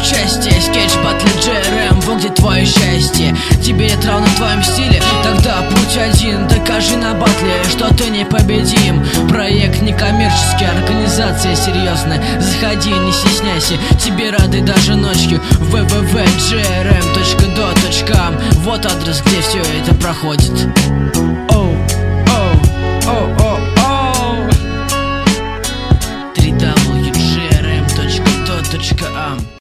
участие. Скетч батле JRM, вот где твое счастье. Тебе нет равно в твоем стиле, тогда путь один. Докажи на батле, что ты непобедим. Проект некоммерческий, организация серьезная. Заходи, не стесняйся, тебе рады даже ночью. www.jrm.do.com. Вот адрес, где все это проходит.